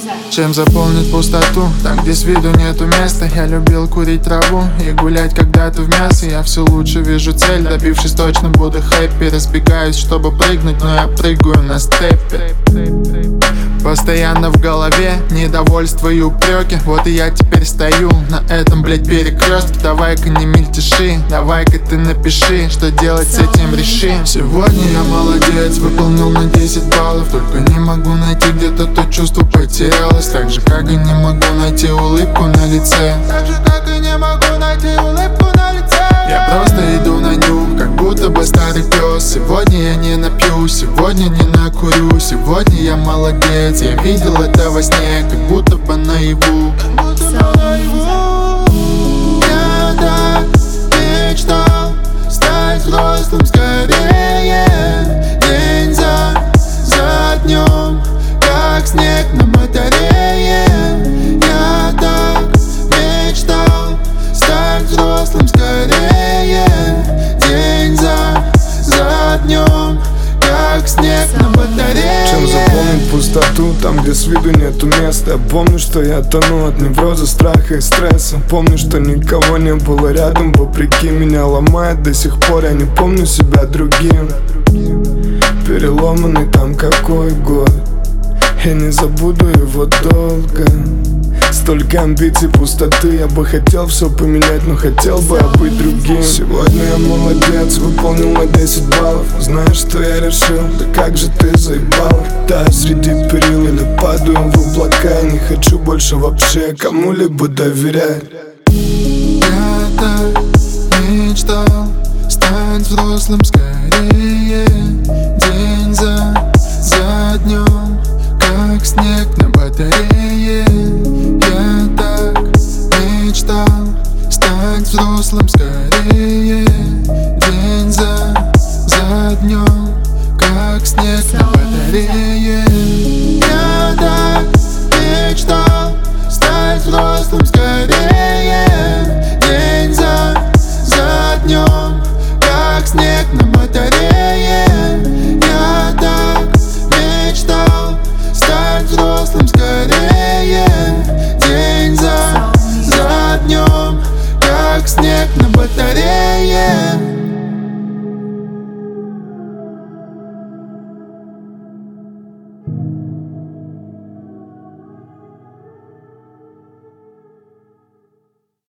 Чем заполнить пустоту, там где с виду нету места. Я любил курить траву и гулять когда-то в мясо. Я все лучше вижу цель, добившись точно буду хэппи. Разбегаюсь, чтобы прыгнуть, но я прыгаю на степе. Постоянно в голове недовольство и упреки. Вот и я теперь стою на этом, блять, перекрестке. Давай-ка не мельтеши, давай-ка ты напиши, что делать с этим реши. Сегодня я молодец, выполнил на 10 баллов. Только не могу найти, где-то то чувство потерялось. Так же, как и не могу найти улыбку на лице. Так же, как и не могу найти улыбку на лице. Я просто иду на нюх, как будто бы старый пес. Сегодня я не напью, сегодня не накурю. Сегодня я молодец, я видел это во сне, как будто бы наяву. Я так мечтал стать взрослым скорее. День за днем, как снег на батарее. Я так мечтал стать взрослым скорее. День за днем, как снег на батарее. Чем заполнить пустоту, там где с виду нету места. Я помню, что я тону от невроза, страха и стресса. Помню, что никого не было рядом, вопреки меня ломает до сих пор. Я не помню себя другим. Переломанный там какой год, я не забуду его долго. Столько амбиций, пустоты, я бы хотел все поменять, но хотел бы быть другим. Сегодня я молодец, выполнил на 10 баллов. Знаешь, что я решил? Да как же ты заебал. Таю среди перил или падаю в облака. Я не хочу больше вообще кому-либо доверять. Я так мечтал стать взрослым скорее. День за днем, как снег на батарее. Я так мечтал стать взрослым скорее. День за днем, как снег на батарее. Я так мечтал стать взрослым скорее. День за днем, как снег на батарее. Я так мечтал стать взрослым скорее. День за днем, как снег на батарее.